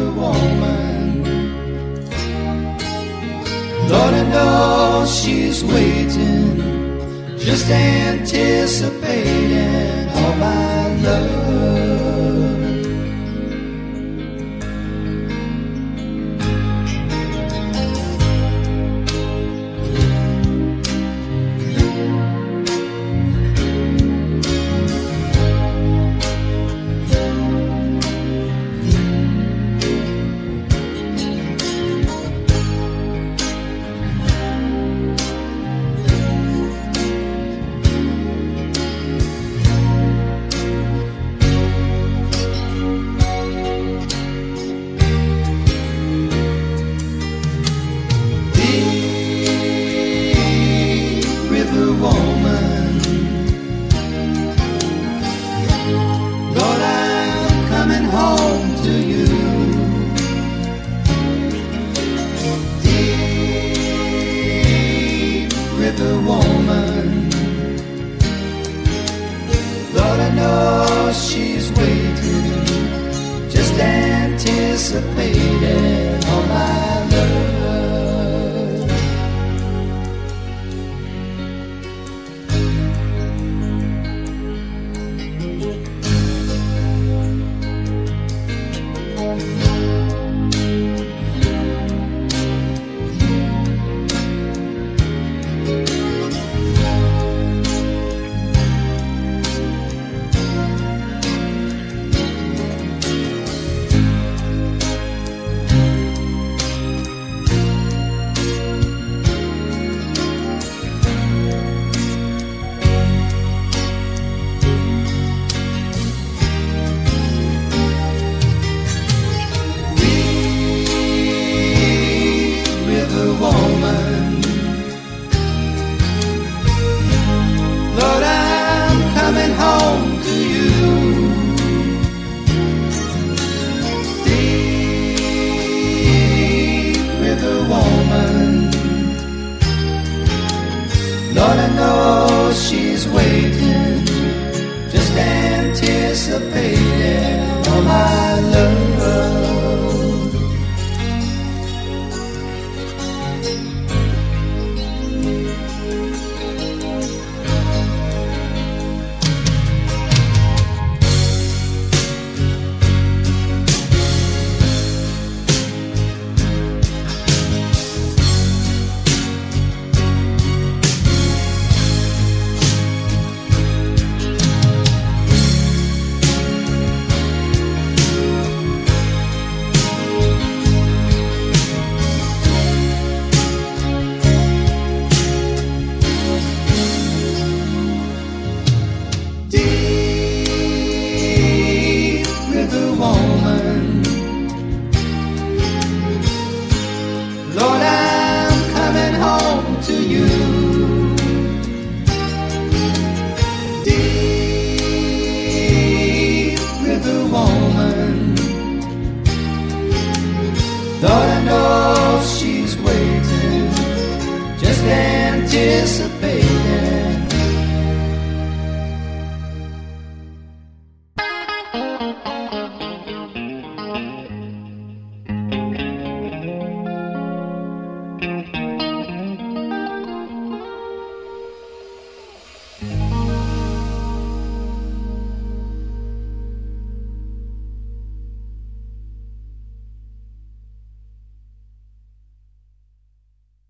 river woman. Lord, I know she's waiting, just anticipating all my love. River woman, Lord, I know she's waiting, just anticipating all my love. Lord, I'm coming home to you. Deep river woman, Lord, I know she's waiting, just anticipating all my love. Lord, I'm coming home to you. Deep river woman, Lord, I know she's waiting, just anticipating